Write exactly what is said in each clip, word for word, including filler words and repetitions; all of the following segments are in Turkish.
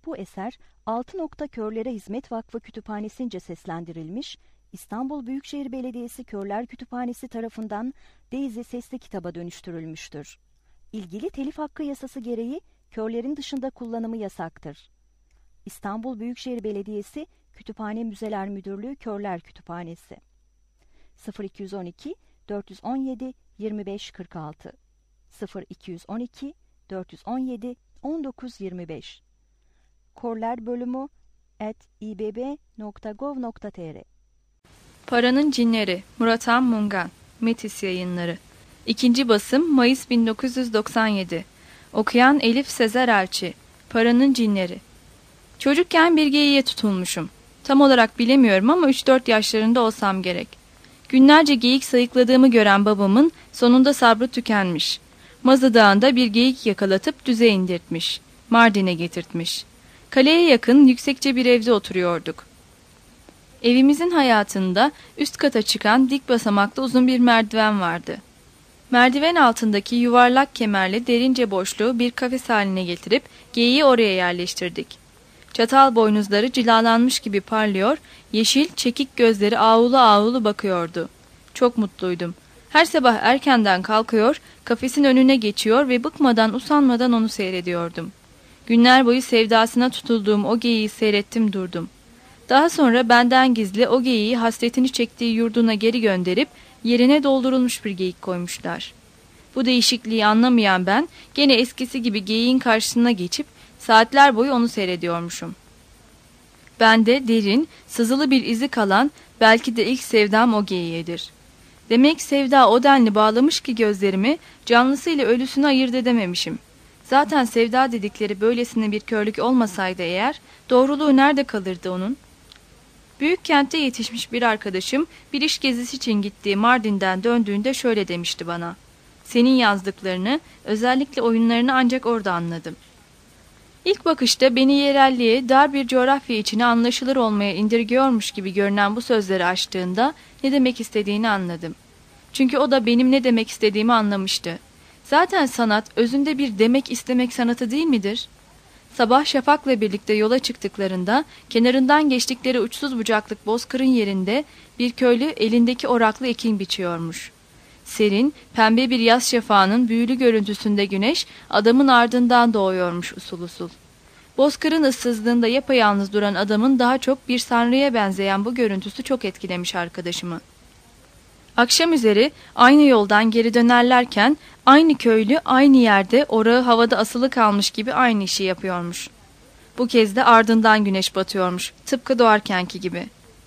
Bu eser Altı Nokta Körlere Hizmet Vakfı Kütüphanesi'nce seslendirilmiş, İstanbul Büyükşehir Belediyesi Körler Kütüphanesi tarafından Daisy sesli kitaba dönüştürülmüştür. İlgili telif hakkı yasası gereği körlerin dışında kullanımı yasaktır. İstanbul Büyükşehir Belediyesi Kütüphane Müzeler Müdürlüğü Körler Kütüphanesi sıfır iki on iki dört on yedi yirmi beş kırk altı sıfır iki on iki dört on yedi on dokuz yirmi beş Körler bölümü at i b b nokta gov nokta t r Paranın Cinleri Murat Han Mungan Metis Yayınları İkinci basım Mayıs bin dokuz yüz doksan yedi Okuyan Elif Sezer Elçi Paranın Cinleri Çocukken bir geyiğe tutulmuşum. Tam olarak bilemiyorum ama üç dört yaşlarında olsam gerek. Günlerce geyik sayıkladığımı gören babamın sonunda sabrı tükenmiş. Mazı Dağı'nda bir geyik yakalatıp düze indirtmiş. Mardin'e getirtmiş. Kaleye yakın yüksekçe bir evde oturuyorduk. Evimizin hayatında üst kata çıkan dik basamaklı uzun bir merdiven vardı. Merdiven altındaki yuvarlak kemerli derince boşluğu bir kafes haline getirip geyiği oraya yerleştirdik. Çatal boynuzları cilalanmış gibi parlıyor, yeşil, çekik gözleri ağulu ağulu bakıyordu. Çok mutluydum. Her sabah erkenden kalkıyor, kafesin önüne geçiyor ve bıkmadan usanmadan onu seyrediyordum. Günler boyu sevdasına tutulduğum o geyiği seyrettim durdum. Daha sonra benden gizli o geyiği hasretini çektiği yurduna geri gönderip yerine doldurulmuş bir geyik koymuşlar. Bu değişikliği anlamayan ben gene eskisi gibi geyiğin karşısına geçip saatler boyu onu seyrediyormuşum. Bende derin, sızılı bir izi kalan belki de ilk sevdam o geyiğedir. Demek sevda o denli bağlamış ki gözlerimi canlısıyla ölüsünü ayırt edememişim. Zaten sevda dedikleri böylesine bir körlük olmasaydı eğer doğruluğu nerede kalırdı onun? Büyük kentte yetişmiş bir arkadaşım bir iş gezisi için gittiği Mardin'den döndüğünde şöyle demişti bana. Senin yazdıklarını, özellikle oyunlarını ancak orada anladım. İlk bakışta beni yerelliğe, dar bir coğrafya içine anlaşılır olmaya indirgiyormuş gibi görünen bu sözleri açtığında ne demek istediğini anladım. Çünkü o da benim ne demek istediğimi anlamıştı. Zaten sanat özünde bir demek istemek sanatı değil midir? Sabah şafakla birlikte yola çıktıklarında kenarından geçtikleri uçsuz bucaklık bozkırın yerinde bir köylü elindeki oraklı ekin biçiyormuş. Serin, pembe bir yaz şafağının büyülü görüntüsünde güneş adamın ardından doğuyormuş usul usul. Bozkırın ıssızlığında yapayalnız duran adamın daha çok bir sanrıya benzeyen bu görüntüsü çok etkilemiş arkadaşımı. Akşam üzeri aynı yoldan geri dönerlerken aynı köylü aynı yerde orağı havada asılı kalmış gibi aynı işi yapıyormuş. Bu kez de ardından güneş batıyormuş, tıpkı doğarkenki gibi.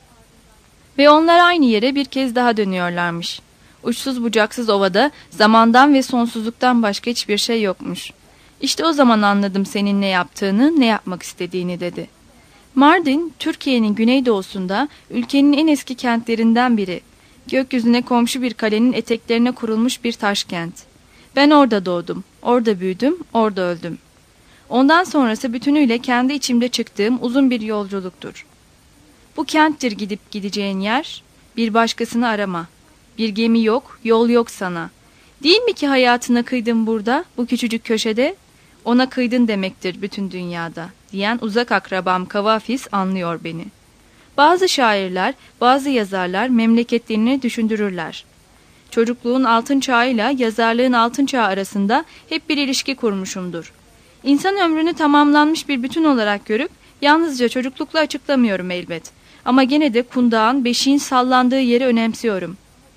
Ve onlar aynı yere bir kez daha dönüyorlarmış. Uçsuz bucaksız ovada zamandan ve sonsuzluktan başka hiçbir şey yokmuş. İşte o zaman anladım senin ne yaptığını, ne yapmak istediğini dedi. Mardin, Türkiye'nin güneydoğusunda ülkenin en eski kentlerinden biri. Gökyüzüne komşu bir kalenin eteklerine kurulmuş bir taş kent. Ben orada doğdum, orada büyüdüm, orada öldüm. Ondan sonrası bütünüyle kendi içimde çıktığım uzun bir yolculuktur. Bu kenttir gidip gideceğin yer, bir başkasını arama. Bir gemi yok, yol yok sana. Değil mi ki hayatına kıydın burada, bu küçücük köşede? Ona kıydın demektir bütün dünyada, diyen uzak akrabam Kavafis anlıyor beni. Bazı şairler, bazı yazarlar memleketlerini düşündürürler. Çocukluğun altın çağıyla yazarlığın altın çağı arasında hep bir ilişki kurmuşumdur. İnsan ömrünü tamamlanmış bir bütün olarak görüp, yalnızca çocuklukla açıklamıyorum elbet. Ama gene de kundağın, beşiğin sallandığı yeri önemsiyorum.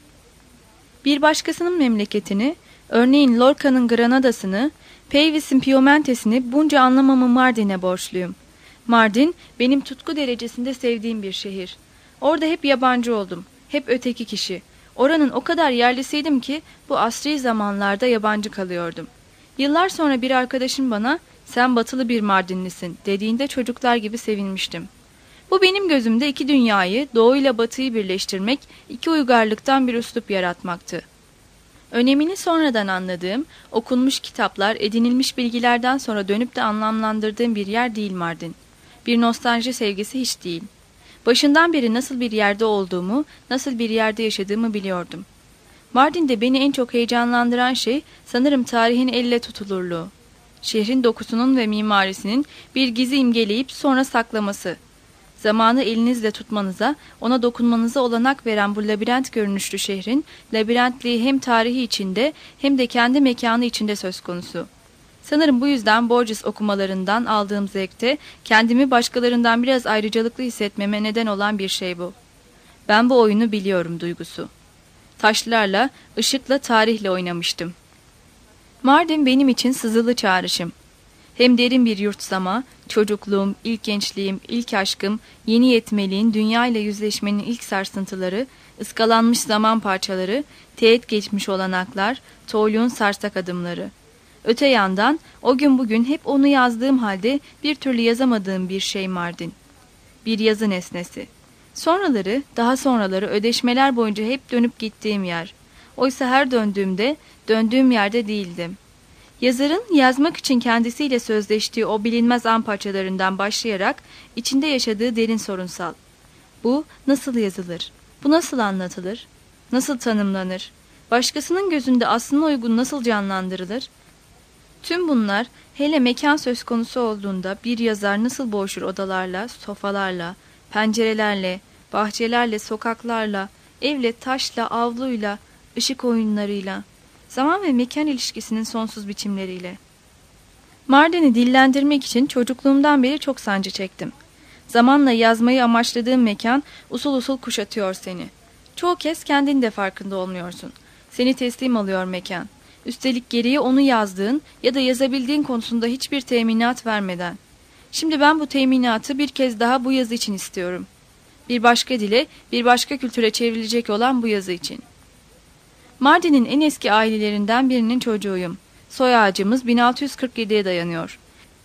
Bir başkasının memleketini, örneğin Lorca'nın Granada'sını, Peyvis'in Piemonte'sini bunca anlamamı Mardin'e borçluyum. Mardin, benim tutku derecesinde sevdiğim bir şehir. Orada hep yabancı oldum, hep öteki kişi. Oranın o kadar yerlisiydim ki bu asri zamanlarda yabancı kalıyordum. Yıllar sonra bir arkadaşım bana, sen batılı bir Mardinlisin dediğinde çocuklar gibi sevinmiştim. Bu benim gözümde iki dünyayı, doğu ile batıyı birleştirmek, iki uygarlıktan bir üslup yaratmaktı. Önemini sonradan anladığım, okunmuş kitaplar, edinilmiş bilgilerden sonra dönüp de anlamlandırdığım bir yer değil Mardin. Bir nostalji sevgisi hiç değil. Başından beri nasıl bir yerde olduğumu, nasıl bir yerde yaşadığımı biliyordum. Mardin'de beni en çok heyecanlandıran şey sanırım tarihin elle tutulurluğu. Şehrin dokusunun ve mimarisinin bir gizi imgeleyip sonra saklaması. Zamanı elinizle tutmanıza, ona dokunmanıza olanak veren bu labirent görünüşlü şehrin labirentliği hem tarihi içinde hem de kendi mekanı içinde söz konusu. Sanırım bu yüzden Borges okumalarından aldığım zevkte kendimi başkalarından biraz ayrıcalıklı hissetmeme neden olan bir şey bu. Ben bu oyunu biliyorum duygusu. Taşlarla, ışıkla, tarihle oynamıştım. Mardin benim için sızılı çağrışım. Hem derin bir yurtsama, çocukluğum, ilk gençliğim, ilk aşkım, yeni yetmeliğin, dünyayla yüzleşmenin ilk sarsıntıları, ıskalanmış zaman parçaları, teğet geçmiş olanaklar, toyluğun sarsak adımları. Öte yandan o gün bugün hep onu yazdığım halde bir türlü yazamadığım bir şey Mardin. Bir yazı nesnesi. Sonraları, daha sonraları ödeşmeler boyunca hep dönüp gittiğim yer. Oysa her döndüğümde, döndüğüm yerde değildim. Yazarın yazmak için kendisiyle sözleştiği o bilinmez an parçalarından başlayarak içinde yaşadığı derin sorunsal. Bu nasıl yazılır? Bu nasıl anlatılır? Nasıl tanımlanır? Başkasının gözünde aslına uygun nasıl canlandırılır? Tüm bunlar hele mekan söz konusu olduğunda bir yazar nasıl boğuşur odalarla, sofalarla, pencerelerle, bahçelerle, sokaklarla, evle, taşla, avluyla, ışık oyunlarıyla, zaman ve mekan ilişkisinin sonsuz biçimleriyle. Mardin'i dillendirmek için çocukluğumdan beri çok sancı çektim. Zamanla yazmayı amaçladığım mekan usul usul kuşatıyor seni. Çoğu kez kendin de farkında olmuyorsun. Seni teslim alıyor mekan. Üstelik geriye onu yazdığın ya da yazabildiğin konusunda hiçbir teminat vermeden. Şimdi ben bu teminatı bir kez daha bu yazı için istiyorum. Bir başka dile, bir başka kültüre çevrilecek olan bu yazı için. Mardin'in en eski ailelerinden birinin çocuğuyum. Soy ağacımız bin altı yüz kırk yediye dayanıyor.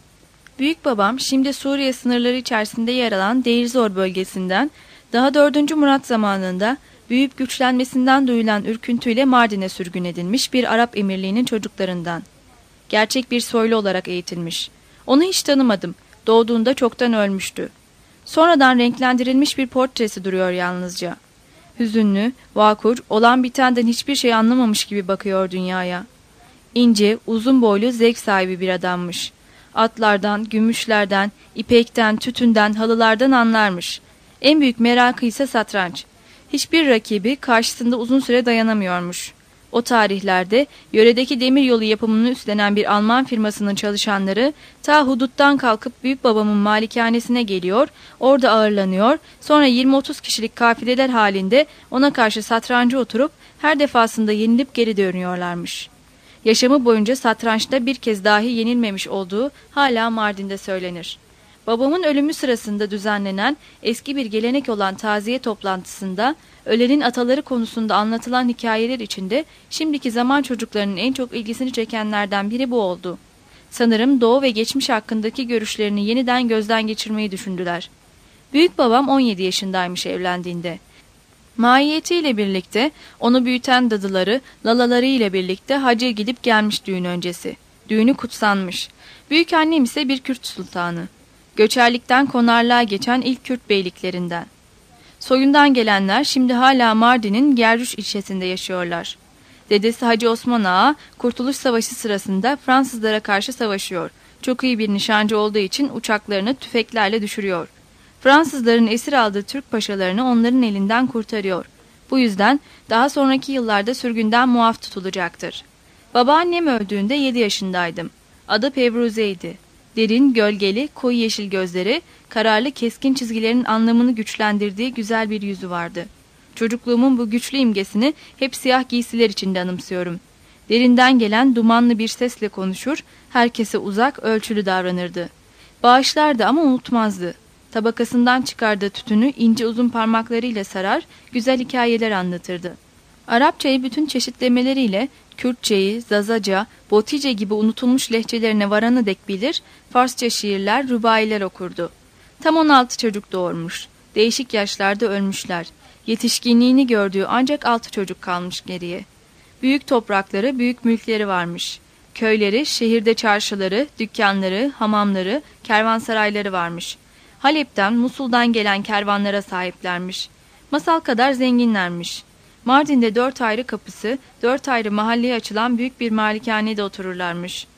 Büyük babam şimdi Suriye sınırları içerisinde yer alan Deirzor bölgesinden, daha dördüncü Murat zamanında büyüyüp güçlenmesinden duyulan ürküntüyle Mardin'e sürgün edilmiş bir Arap emirliğinin çocuklarından. Gerçek bir soylu olarak eğitilmiş. Onu hiç tanımadım. Doğduğunda çoktan ölmüştü. Sonradan renklendirilmiş bir portresi duruyor yalnızca. Hüzünlü, vakur, olan bitenden hiçbir şey anlamamış gibi bakıyor dünyaya. İnce, uzun boylu, zevk sahibi bir adammış. Atlardan, gümüşlerden, ipekten, tütünden, halılardan anlarmış. En büyük merakı ise satranç. Hiçbir rakibi karşısında uzun süre dayanamıyormuş. O tarihlerde yöredeki demiryolu yapımını üstlenen bir Alman firmasının çalışanları ta huduttan kalkıp büyük babamın malikanesine geliyor, orada ağırlanıyor, sonra yirmi otuz kişilik kafileler halinde ona karşı satrancı oturup her defasında yenilip geri dönüyorlarmış. Yaşamı boyunca satrançta bir kez dahi yenilmemiş olduğu hala Mardin'de söylenir. Babamın ölümü sırasında düzenlenen eski bir gelenek olan taziye toplantısında ölenin ataları konusunda anlatılan hikayeler içinde şimdiki zaman çocuklarının en çok ilgisini çekenlerden biri bu oldu. Sanırım doğu ve geçmiş hakkındaki görüşlerini yeniden gözden geçirmeyi düşündüler. Büyük babam on yedi yaşındaymış evlendiğinde. Mahiyetiyle birlikte onu büyüten dadıları, lalaları ile birlikte hacca gidip gelmiş düğün öncesi. Düğünü kutsanmış. Büyük annem ise bir Kürt sultanı. Göçerlikten konarlığa geçen ilk Kürt beyliklerinden. Soyundan gelenler şimdi hala Mardin'in Gerrüş ilçesinde yaşıyorlar. Dedesi Hacı Osman Ağa, Kurtuluş Savaşı sırasında Fransızlara karşı savaşıyor. Çok iyi bir nişancı olduğu için uçaklarını tüfeklerle düşürüyor. Fransızların esir aldığı Türk paşalarını onların elinden kurtarıyor. Bu yüzden daha sonraki yıllarda sürgünden muaf tutulacaktır. Babaannem öldüğünde yedi yaşındaydım. Adı Pevruze'ydi. Derin, gölgeli, koyu yeşil gözleri, kararlı keskin çizgilerin anlamını güçlendirdiği güzel bir yüzü vardı. Çocukluğumun bu güçlü imgesini hep siyah giysiler içinde anımsıyorum. Derinden gelen dumanlı bir sesle konuşur, herkese uzak, ölçülü davranırdı. Bağışlardı ama unutmazdı. Tabakasından çıkardığı tütünü ince uzun parmaklarıyla sarar, güzel hikayeler anlatırdı. Arapçayı bütün çeşitlemeleriyle Kürtçeyi, Zazaca, Botice gibi unutulmuş lehçelerine varanı dek bilir, Farsça şiirler, rubailer okurdu. Tam on altı çocuk doğurmuş. Değişik yaşlarda ölmüşler. Yetişkinliğini gördüğü ancak altı çocuk kalmış geriye. Büyük toprakları, büyük mülkleri varmış. Köyleri, şehirde çarşıları, dükkanları, hamamları, kervansarayları varmış. Halep'ten, Musul'dan gelen kervanlara sahiplermiş. Masal kadar zenginlermiş. Mardin'de dört ayrı kapısı, dört ayrı mahalleye açılan büyük bir malikanede otururlarmış.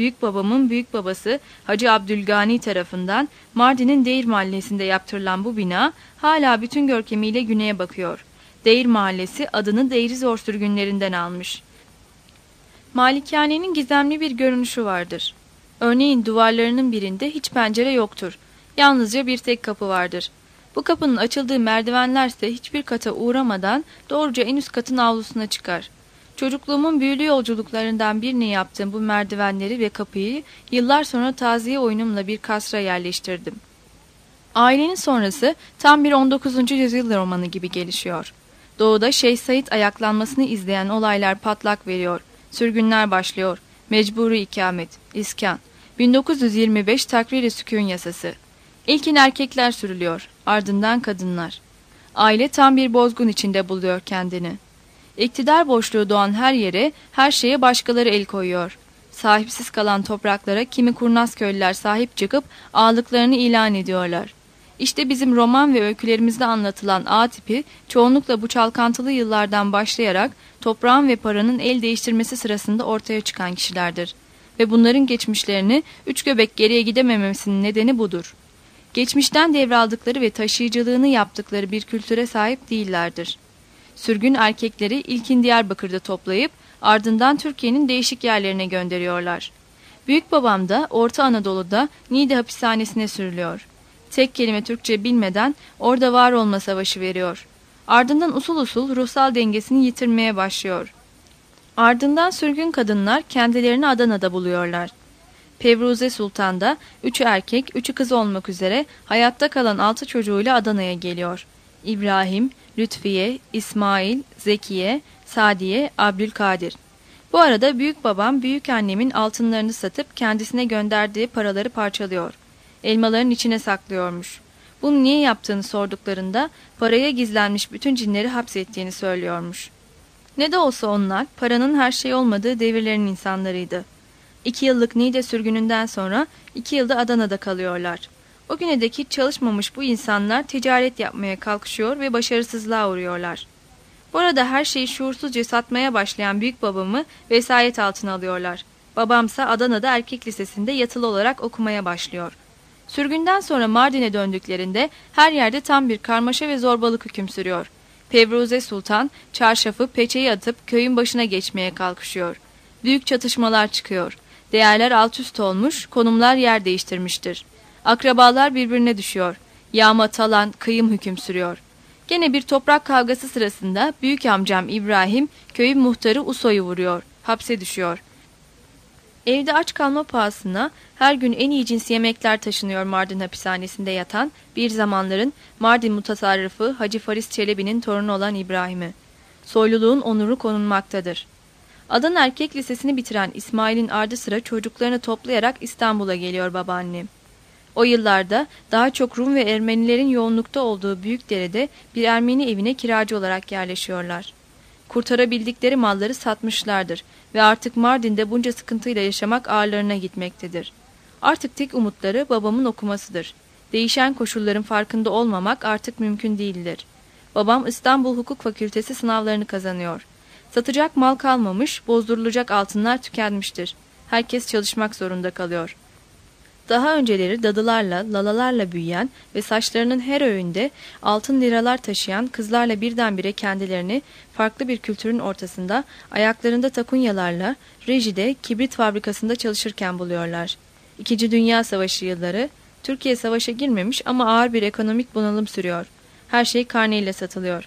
büyük babamın büyük babası Hacı Abdülgani tarafından Mardin'in Değir Mahallesi'nde yaptırılan bu bina hala bütün görkemiyle güneye bakıyor. Değir Mahallesi adını Değrizor sürgünlerinden almış. Malikanenin gizemli bir görünüşü vardır. Örneğin duvarlarının birinde hiç pencere yoktur. Yalnızca bir tek kapı vardır. Bu kapının açıldığı merdivenlerse hiçbir kata uğramadan doğruca en üst katın avlusuna çıkar. Çocukluğumun büyülü yolculuklarından birini yaptığım bu merdivenleri ve kapıyı yıllar sonra taziye oyunumla bir kasra yerleştirdim. Ailenin sonrası tam bir on dokuzuncu yüzyıl romanı gibi gelişiyor. Doğuda Şeyh Said ayaklanmasını izleyen olaylar patlak veriyor. Sürgünler başlıyor. Mecburi ikamet, iskan. bin dokuz yüz yirmi beş Takrir-i Sükûn yasası. İlkin erkekler sürülüyor, ardından kadınlar. Aile tam bir bozgun içinde buluyor kendini. İktidar boşluğu doğan her yere, her şeye başkaları el koyuyor. Sahipsiz kalan topraklara kimi kurnaz köylüler sahip çıkıp ağalıklarını ilan ediyorlar. İşte bizim roman ve öykülerimizde anlatılan A tipi, çoğunlukla bu çalkantılı yıllardan başlayarak toprağın ve paranın el değiştirmesi sırasında ortaya çıkan kişilerdir. Ve bunların geçmişlerini üç göbek geriye gidememesinin nedeni budur. Geçmişten devraldıkları ve taşıyıcılığını yaptıkları bir kültüre sahip değillerdir. Sürgün erkekleri ilkin Diyarbakır'da toplayıp ardından Türkiye'nin değişik yerlerine gönderiyorlar. Büyükbabam da Orta Anadolu'da Niğde hapishanesine sürülüyor. Tek kelime Türkçe bilmeden orada var olma savaşı veriyor. Ardından usul usul ruhsal dengesini yitirmeye başlıyor. Ardından sürgün kadınlar kendilerini Adana'da buluyorlar. Pevruze Sultan da üçü erkek, üçü kız olmak üzere hayatta kalan altı çocuğuyla Adana'ya geliyor. İbrahim, Lütfiye, İsmail, Zekiye, Sadiye, Abdülkadir. Bu arada büyük babam büyük annemin altınlarını satıp kendisine gönderdiği paraları parçalıyor. Elmaların içine saklıyormuş. Bunu niye yaptığını sorduklarında paraya gizlenmiş bütün cinleri hapsettiğini söylüyormuş. Ne de olsa onlar paranın her şey olmadığı devirlerin insanlarıydı. İki yıllık Niğde sürgününden sonra iki yılda Adana'da kalıyorlar. O güne dek hiç çalışmamış bu insanlar ticaret yapmaya kalkışıyor ve başarısızlığa uğruyorlar. Bu arada her şeyi şuursuzca satmaya başlayan büyük babamı vesayet altına alıyorlar. Babamsa Adana'da erkek lisesinde yatılı olarak okumaya başlıyor. Sürgünden sonra Mardin'e döndüklerinde her yerde tam bir karmaşa ve zorbalık hüküm sürüyor. Pevruze Sultan çarşafı peçeyi atıp köyün başına geçmeye kalkışıyor. Büyük çatışmalar çıkıyor. Değerler alt üst olmuş, konumlar yer değiştirmiştir. Akrabalar birbirine düşüyor. Yağma, talan, kıyım hüküm sürüyor. Gene bir toprak kavgası sırasında büyük amcam İbrahim köyün muhtarı Uso'yu vuruyor. Hapse düşüyor. Evde aç kalma pahasına her gün en iyi cins yemekler taşınıyor Mardin hapishanesinde yatan bir zamanların Mardin mutasarrıfı Hacı Faris Çelebi'nin torunu olan İbrahim'i. Soyluluğun onuru konulmaktadır. Adana Erkek Lisesi'ni bitiren İsmail'in ardı sıra çocuklarını toplayarak İstanbul'a geliyor babaannem. O yıllarda daha çok Rum ve Ermenilerin yoğunlukta olduğu Büyükdere'de bir Ermeni evine kiracı olarak yerleşiyorlar. Kurtarabildikleri malları satmışlardır ve artık Mardin'de bunca sıkıntıyla yaşamak ağırlarına gitmektedir. Artık tek umutları babamın okumasıdır. Değişen koşulların farkında olmamak artık mümkün değildir. Babam İstanbul Hukuk Fakültesi sınavlarını kazanıyor. Satacak mal kalmamış, bozdurulacak altınlar tükenmiştir. Herkes çalışmak zorunda kalıyor. Daha önceleri dadılarla, lalalarla büyüyen ve saçlarının her öğünde altın liralar taşıyan kızlarla birdenbire kendilerini farklı bir kültürün ortasında ayaklarında takunyalarla rejide kibrit fabrikasında çalışırken buluyorlar. İkinci Dünya Savaşı yılları, Türkiye savaşa girmemiş ama ağır bir ekonomik bunalım sürüyor. Her şey karneyle satılıyor.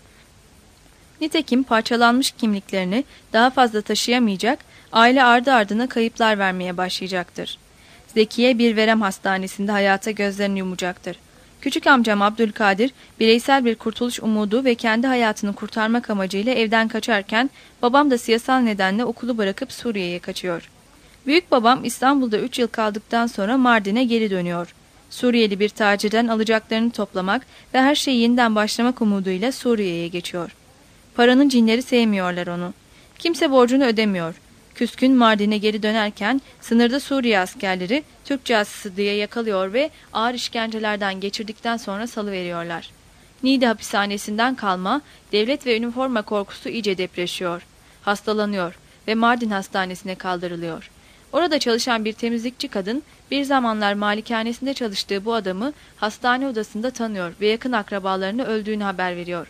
Nitekim parçalanmış kimliklerini daha fazla taşıyamayacak, aile ardı ardına kayıplar vermeye başlayacaktır. Zekiye bir verem hastanesinde hayata gözlerini yumacaktır. Küçük amcam Abdülkadir bireysel bir kurtuluş umudu ve kendi hayatını kurtarmak amacıyla evden kaçarken babam da siyasal nedenle okulu bırakıp Suriye'ye kaçıyor. Büyük babam İstanbul'da üç yıl kaldıktan sonra Mardin'e geri dönüyor. Suriyeli bir tacirden alacaklarını toplamak ve her şeyi yeniden başlamak umuduyla Suriye'ye geçiyor. Paranın cinleri sevmiyorlar onu. Kimse borcunu ödemiyor. Küskün Mardin'e geri dönerken sınırda Suriye askerleri Türk casusu diye yakalıyor ve ağır işkencelerden geçirdikten sonra salıveriyorlar. Niğde hapishanesinden kalma devlet ve üniforma korkusu iyice depreşiyor. Hastalanıyor ve Mardin hastanesine kaldırılıyor. Orada çalışan bir temizlikçi kadın bir zamanlar malikanesinde çalıştığı bu adamı hastane odasında tanıyor ve yakın akrabalarını öldüğünü haber veriyor.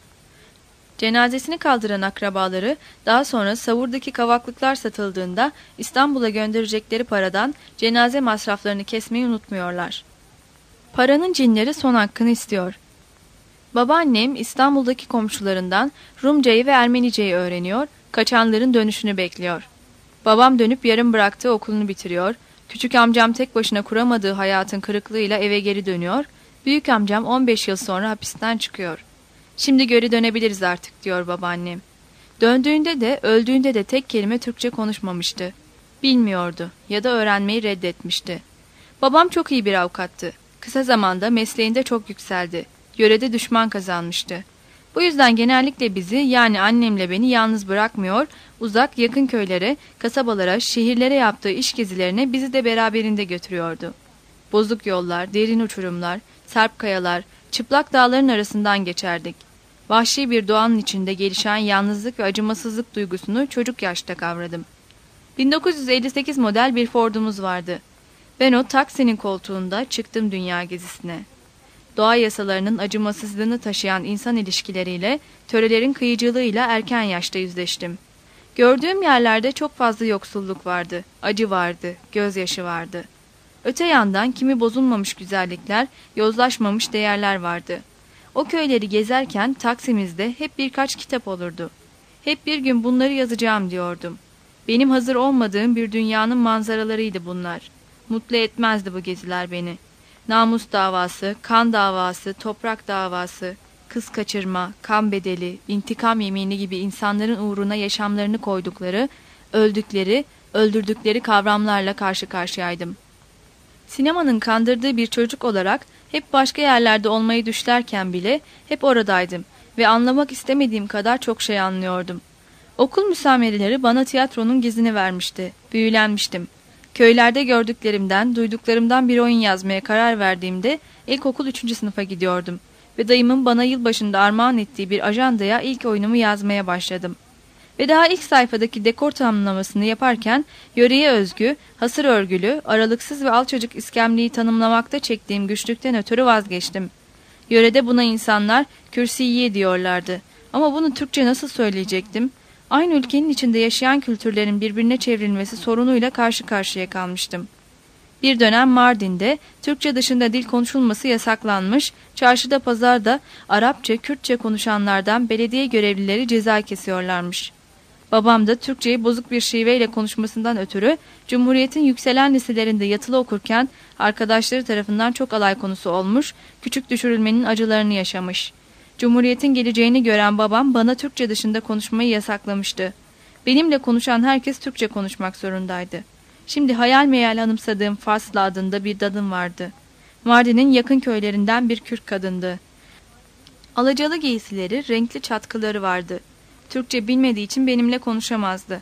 Cenazesini kaldıran akrabaları daha sonra savurdaki kavaklıklar satıldığında İstanbul'a gönderecekleri paradan cenaze masraflarını kesmeyi unutmuyorlar. Paranın cinleri son hakkını istiyor. Babaannem İstanbul'daki komşularından Rumcayı ve Ermeniceyi öğreniyor, kaçanların dönüşünü bekliyor. Babam dönüp yarım bıraktığı okulunu bitiriyor, küçük amcam tek başına kuramadığı hayatın kırıklığıyla eve geri dönüyor, büyük amcam on beş yıl sonra hapisten çıkıyor. Şimdi geri dönebiliriz artık diyor babaannem. Döndüğünde de öldüğünde de tek kelime Türkçe konuşmamıştı. Bilmiyordu ya da öğrenmeyi reddetmişti. Babam çok iyi bir avukattı. Kısa zamanda mesleğinde çok yükseldi. Yörede düşman kazanmıştı. Bu yüzden genellikle bizi yani annemle beni yalnız bırakmıyor, uzak yakın köylere, kasabalara, şehirlere yaptığı iş gezilerine bizi de beraberinde götürüyordu. Bozuk yollar, derin uçurumlar, serp kayalar, çıplak dağların arasından geçerdik. Vahşi bir doğanın içinde gelişen yalnızlık ve acımasızlık duygusunu çocuk yaşta kavradım. bin dokuz yüz elli sekiz model bir Ford'umuz vardı. Ben o taksinin koltuğunda çıktım dünya gezisine. Doğa yasalarının acımasızlığını taşıyan insan ilişkileriyle, törelerin kıyıcılığıyla erken yaşta yüzleştim. Gördüğüm yerlerde çok fazla yoksulluk vardı, acı vardı, gözyaşı vardı. Öte yandan kimi bozulmamış güzellikler, yozlaşmamış değerler vardı. O köyleri gezerken Taksim'izde hep birkaç kitap olurdu. Hep bir gün bunları yazacağım diyordum. Benim hazır olmadığım bir dünyanın manzaralarıydı bunlar. Mutlu etmezdi bu geziler beni. Namus davası, kan davası, toprak davası, kız kaçırma, kan bedeli, intikam yemini gibi insanların uğruna yaşamlarını koydukları, öldükleri, öldürdükleri kavramlarla karşı karşıyaydım. Sinemanın kandırdığı bir çocuk olarak hep başka yerlerde olmayı düşlerken bile hep oradaydım ve anlamak istemediğim kadar çok şey anlıyordum. Okul müsamereleri bana tiyatronun gizini vermişti, büyülenmiştim. Köylerde gördüklerimden, duyduklarımdan bir oyun yazmaya karar verdiğimde ilkokul üçüncü sınıfa gidiyordum ve dayımın bana yılbaşında armağan ettiği bir ajandaya ilk oyunumu yazmaya başladım. Ve daha ilk sayfadaki dekor tanımlamasını yaparken yöreye özgü, hasır örgülü, aralıksız ve alçacık iskemleyi tanımlamakta çektiğim güçlükten ötürü vazgeçtim. Yörede buna insanlar kürsiye diyorlardı ama bunu Türkçe nasıl söyleyecektim? Aynı ülkenin içinde yaşayan kültürlerin birbirine çevrilmesi sorunuyla karşı karşıya kalmıştım. Bir dönem Mardin'de Türkçe dışında dil konuşulması yasaklanmış, çarşıda pazarda Arapça, Kürtçe konuşanlardan belediye görevlileri ceza kesiyorlarmış. Babam da Türkçeyi bozuk bir şiveyle konuşmasından ötürü Cumhuriyet'in yükselen liselerinde yatılı okurken arkadaşları tarafından çok alay konusu olmuş, küçük düşürülmenin acılarını yaşamış. Cumhuriyet'in geleceğini gören babam bana Türkçe dışında konuşmayı yasaklamıştı. Benimle konuşan herkes Türkçe konuşmak zorundaydı. Şimdi hayal meyal anımsadığım Faslı adında bir dadım vardı. Mardin'in yakın köylerinden bir Kürt kadındı. Alacalı giysileri, renkli çatkıları vardı. Türkçe bilmediği için benimle konuşamazdı.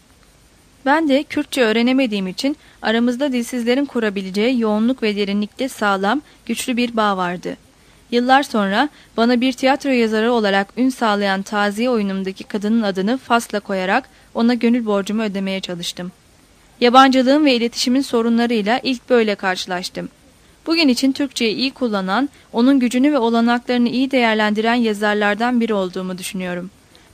Ben de Kürtçe öğrenemediğim için aramızda dilsizlerin kurabileceği yoğunluk ve derinlikte sağlam, güçlü bir bağ vardı. Yıllar sonra bana bir tiyatro yazarı olarak ün sağlayan taziye oyunumdaki kadının adını Fas'la koyarak ona gönül borcumu ödemeye çalıştım. Yabancılığın ve iletişimin sorunlarıyla ilk böyle karşılaştım. Bugün için Türkçeyi iyi kullanan, onun gücünü ve olanaklarını iyi değerlendiren yazarlardan biri olduğumu düşünüyorum.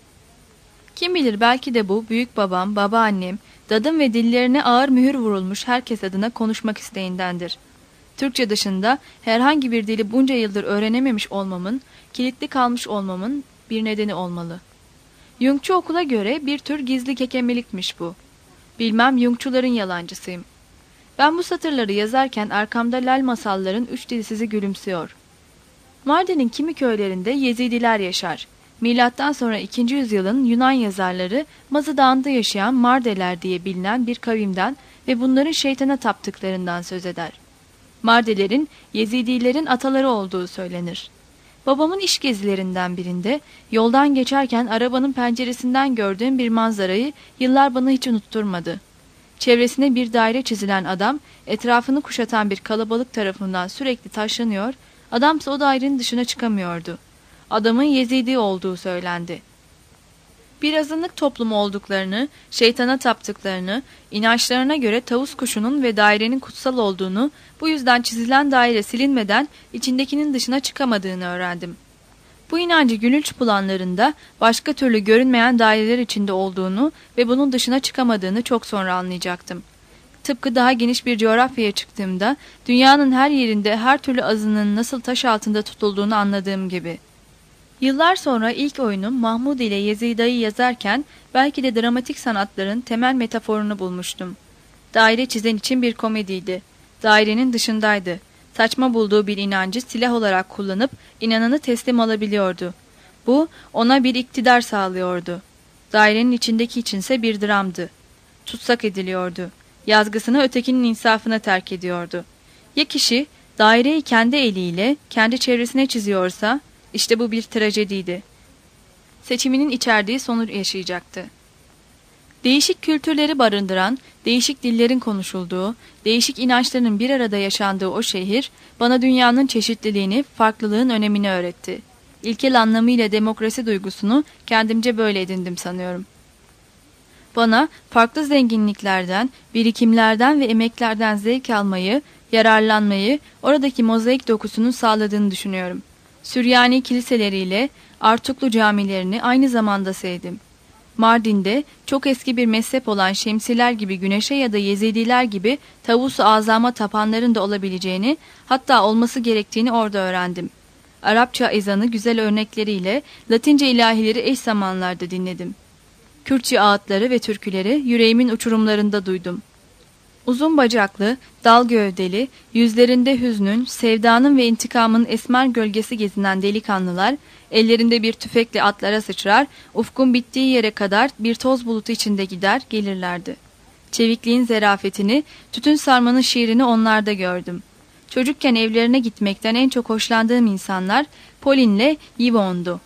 Kim bilir belki de bu büyük babam, babaannem, dadım ve dillerine ağır mühür vurulmuş herkes adına konuşmak isteğindendir. Türkçe dışında herhangi bir dili bunca yıldır öğrenememiş olmamın, kilitli kalmış olmamın bir nedeni olmalı. Jungçu okula göre bir tür gizli kekemelikmiş bu. Bilmem Jungçuların yalancısıyım. Ben bu satırları yazarken arkamda lal masalların üç dilsizi gülümsüyor. Mardin'in kimi köylerinde Yezidiler yaşar. Milattan sonra ikinci yüzyılın Yunan yazarları Mazı Dağı'nda yaşayan Mardeler diye bilinen bir kavimden ve bunların şeytana taptıklarından söz eder. Mardelerin Yezidilerin ataları olduğu söylenir. Babamın iş gezilerinden birinde yoldan geçerken arabanın penceresinden gördüğüm bir manzarayı yıllar bana hiç unutturmadı. Çevresine bir daire çizilen adam etrafını kuşatan bir kalabalık tarafından sürekli taşlanıyor, adamsa o dairenin dışına çıkamıyordu. Adamın Yezidi olduğu söylendi. Bir azınlık toplumu olduklarını, şeytana taptıklarını, inançlarına göre tavus kuşunun ve dairenin kutsal olduğunu, bu yüzden çizilen daire silinmeden içindekinin dışına çıkamadığını öğrendim. Bu inancı gülünç bulanlarında başka türlü görünmeyen daireler içinde olduğunu ve bunun dışına çıkamadığını çok sonra anlayacaktım. Tıpkı daha geniş bir coğrafyaya çıktığımda dünyanın her yerinde her türlü azının nasıl taş altında tutulduğunu anladığım gibi. Yıllar sonra ilk oyunum Mahmud ile Yezida'yı yazarken belki de dramatik sanatların temel metaforunu bulmuştum. Daire çizen için bir komediydi. Dairenin dışındaydı. Saçma bulduğu bir inancı silah olarak kullanıp inananı teslim alabiliyordu. Bu ona bir iktidar sağlıyordu. Dairenin içindeki içinse bir dramdı. Tutsak ediliyordu. Yazgısını ötekinin insafına terk ediyordu. Ya kişi daireyi kendi eliyle kendi çevresine çiziyorsa, işte bu bir trajediydi. Seçiminin içerdiği sonu yaşayacaktı. Değişik kültürleri barındıran, değişik dillerin konuşulduğu, değişik inançların bir arada yaşandığı o şehir, bana dünyanın çeşitliliğini, farklılığın önemini öğretti. İlkel anlamıyla demokrasi duygusunu kendimce böyle edindim sanıyorum. Bana farklı zenginliklerden, birikimlerden ve emeklerden zevk almayı, yararlanmayı, oradaki mozaik dokusunun sağladığını düşünüyorum. Süryani kiliseleriyle Artuklu camilerini aynı zamanda sevdim. Mardin'de çok eski bir mezhep olan Şemsiler gibi güneşe ya da Yezidiler gibi tavus-u azama tapanların da olabileceğini, hatta olması gerektiğini orada öğrendim. Arapça ezanı güzel örnekleriyle Latince ilahileri eş zamanlarda dinledim. Kürtçe ağıtları ve türküleri yüreğimin uçurumlarında duydum. Uzun bacaklı, dal gövdeli, yüzlerinde hüznün, sevdanın ve intikamın esmer gölgesi gezinen delikanlılar, ellerinde bir tüfekle atlara sıçrar, ufkun bittiği yere kadar bir toz bulutu içinde gider, gelirlerdi. Çevikliğin zerafetini, tütün sarmanın şiirini onlarda gördüm. Çocukken evlerine gitmekten en çok hoşlandığım insanlar Pauline'le Yvonne'du.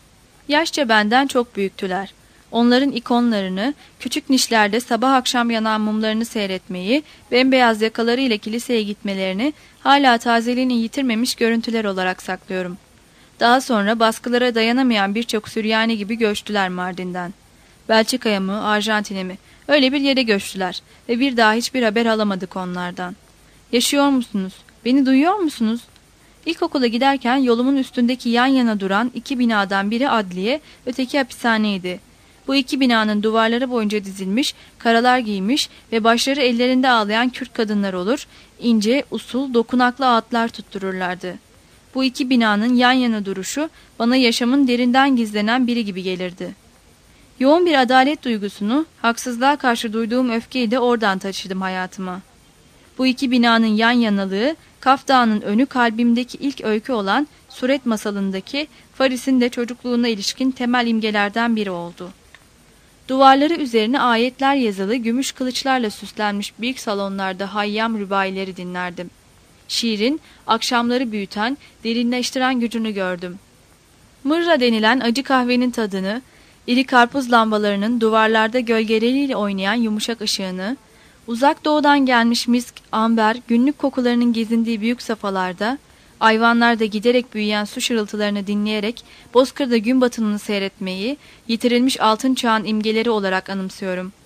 Yaşça benden çok büyüktüler. Onların ikonlarını, küçük nişlerde sabah akşam yanan mumlarını seyretmeyi, bembeyaz yakalarıyla kiliseye gitmelerini hala tazeliğini yitirmemiş görüntüler olarak saklıyorum. Daha sonra baskılara dayanamayan birçok Süryani gibi göçtüler Mardin'den. Belçika'ya mı, Arjantin'e mi? Öyle bir yere göçtüler ve bir daha hiçbir haber alamadık onlardan. Yaşıyor musunuz? Beni duyuyor musunuz? İlkokula giderken yolumun üstündeki yan yana duran iki binadan biri adliye, öteki hapishaneydi. Bu iki binanın duvarları boyunca dizilmiş, karalar giymiş ve başları ellerinde ağlayan Kürt kadınlar olur, ince, usul, dokunaklı ağıtlar tuttururlardı. Bu iki binanın yan yana duruşu bana yaşamın derinden gizlenen biri gibi gelirdi. Yoğun bir adalet duygusunu, haksızlığa karşı duyduğum öfkeyi de oradan taşıdım hayatıma. Bu iki binanın yan yanalığı, Kaf Dağı'nın önü kalbimdeki ilk öykü olan Suret masalındaki Faris'in de çocukluğuna ilişkin temel imgelerden biri oldu. Duvarları üzerine ayetler yazılı gümüş kılıçlarla süslenmiş büyük salonlarda Hayyam rübaileri dinlerdim. Şiirin akşamları büyüten, derinleştiren gücünü gördüm. Mırra denilen acı kahvenin tadını, iri karpuz lambalarının duvarlarda gölgeleriyle oynayan yumuşak ışığını, uzak doğudan gelmiş misk, amber, günlük kokularının gezindiği büyük safhalarda, ayvanlarda giderek büyüyen su şırıltılarını dinleyerek Bozkır'da gün batımını seyretmeyi, yitirilmiş altın çağın imgeleri olarak anımsıyorum.